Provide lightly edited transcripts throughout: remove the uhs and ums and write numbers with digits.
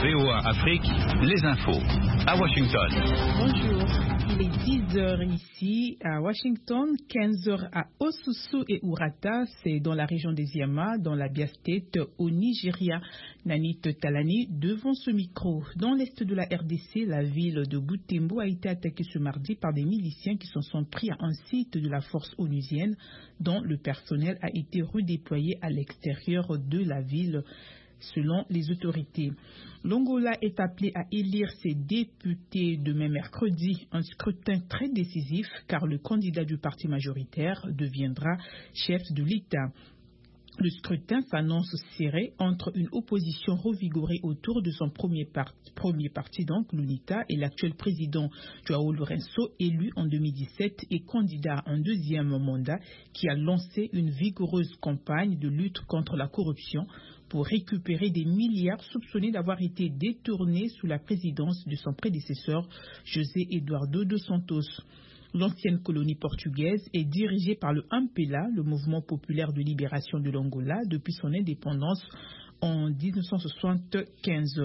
VOA Afrique, les infos. À Washington. Bonjour, il est 10h ici à Washington, 15h à Osusu et Urata, c'est dans la région des Yama, dans la Abia State, au Nigeria. Nanit Talani devant ce micro. Dans l'est de la RDC, la ville de Butembo a été attaquée ce mardi par des miliciens qui s'en sont pris à un site de la force onusienne dont le personnel a été redéployé à l'extérieur de la ville. Selon les autorités, l'Angola est appelé à élire ses députés demain mercredi, un scrutin très décisif car le candidat du parti majoritaire deviendra chef de l'État. Le scrutin s'annonce serré entre une opposition revigorée autour de son premier parti, donc l'UNITA, et l'actuel président João Lourenço, élu en 2017 et candidat à un deuxième mandat, qui a lancé une vigoureuse campagne de lutte contre la corruption pour récupérer des milliards soupçonnés d'avoir été détournés sous la présidence de son prédécesseur José Eduardo dos Santos. L'ancienne colonie portugaise est dirigée par le MPLA, le mouvement populaire de libération de l'Angola, depuis son indépendance en 1975.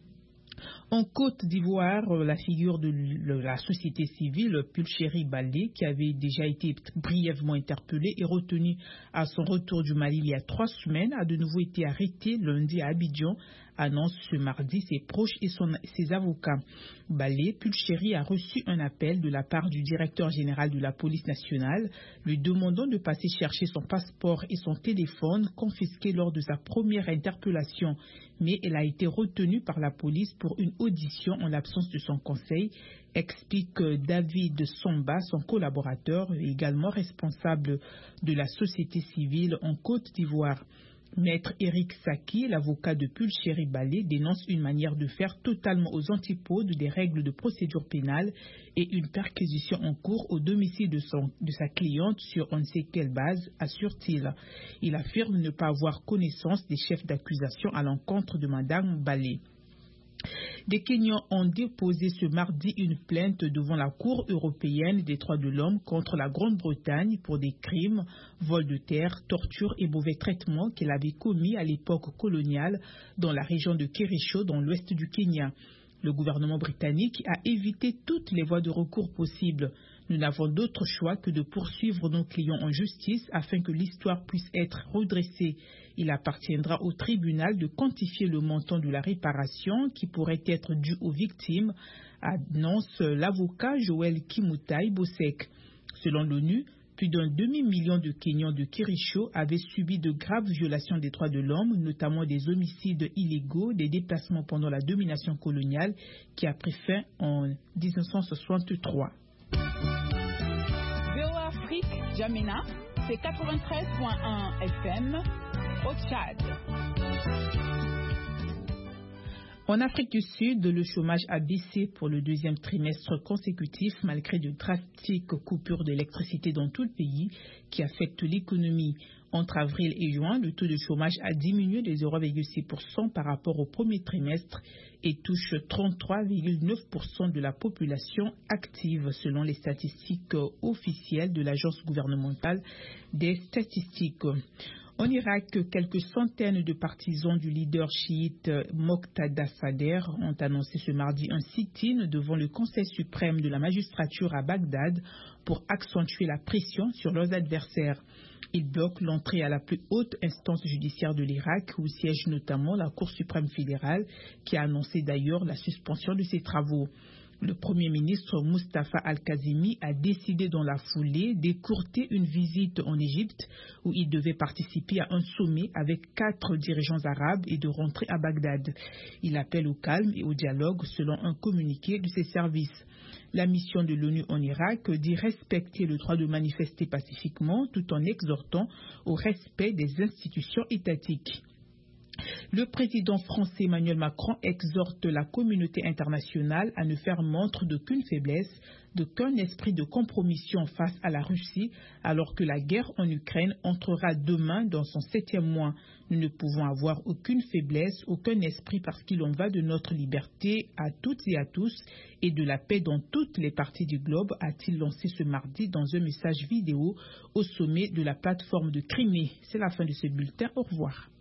En Côte d'Ivoire, la figure de la société civile, Pulchéri Baldé, qui avait déjà été brièvement interpellé et retenu à son retour du Mali il y a 3 semaines, a de nouveau été arrêté lundi à Abidjan, annonce ce mardi ses proches et ses avocats. Baldé Pulchéri a reçu un appel de la part du directeur général de la police nationale, lui demandant de passer chercher son passeport et son téléphone confisqués lors de sa première interpellation, mais elle a été retenue par la police pour une audition en l'absence de son conseil, explique David Somba, son collaborateur, également responsable de la société civile en Côte d'Ivoire. Maître Eric Saki, l'avocat de Pulchéri Baldé, dénonce une manière de faire totalement aux antipodes des règles de procédure pénale et une perquisition en cours au domicile de sa cliente sur on ne sait quelle base, assure-t-il. Il affirme ne pas avoir connaissance des chefs d'accusation à l'encontre de Madame Baldé. Des Kenyans ont déposé ce mardi une plainte devant la Cour européenne des droits de l'homme contre la Grande-Bretagne pour des crimes, vol de terre, torture et mauvais traitements qu'elle avait commis à l'époque coloniale dans la région de Kericho, dans l'ouest du Kenya. Le gouvernement britannique a évité toutes les voies de recours possibles. Nous n'avons d'autre choix que de poursuivre nos clients en justice afin que l'histoire puisse être redressée. Il appartiendra au tribunal de quantifier le montant de la réparation qui pourrait être due aux victimes, annonce l'avocat Joël Kimutai Bosek. Selon l'ONU, plus d'un demi-million de Kenyans de Kericho avaient subi de graves violations des droits de l'homme, notamment des homicides illégaux, des déplacements pendant la domination coloniale qui a pris fin en 1963. VOA Afrique, Jamena, c'est 93.1 FM au Tchad. En Afrique du Sud, le chômage a baissé pour le deuxième trimestre consécutif malgré de drastiques coupures d'électricité dans tout le pays qui affectent l'économie. Entre avril et juin, le taux de chômage a diminué de 0,6% par rapport au premier trimestre et touche 33,9% de la population active selon les statistiques officielles de l'Agence gouvernementale des statistiques. En Irak, quelques centaines de partisans du leader chiite Moqtada Sadr ont annoncé ce mardi un sit-in devant le Conseil suprême de la magistrature à Bagdad pour accentuer la pression sur leurs adversaires. Ils bloquent l'entrée à la plus haute instance judiciaire de l'Irak, où siège notamment la Cour suprême fédérale, qui a annoncé d'ailleurs la suspension de ses travaux. Le Premier ministre Mustafa Al-Kazimi a décidé dans la foulée d'écourter une visite en Égypte où il devait participer à un sommet avec 4 dirigeants arabes et de rentrer à Bagdad. Il appelle au calme et au dialogue selon un communiqué de ses services. La mission de l'ONU en Irak dit respecter le droit de manifester pacifiquement tout en exhortant au respect des institutions étatiques. Le président français Emmanuel Macron exhorte la communauté internationale à ne faire montre d'aucune faiblesse, d'aucun esprit de compromission face à la Russie, alors que la guerre en Ukraine entrera demain dans son 7e mois. Nous ne pouvons avoir aucune faiblesse, aucun esprit parce qu'il en va de notre liberté à toutes et à tous et de la paix dans toutes les parties du globe, a-t-il lancé ce mardi dans un message vidéo au sommet de la plateforme de Crimée. C'est la fin de ce bulletin. Au revoir.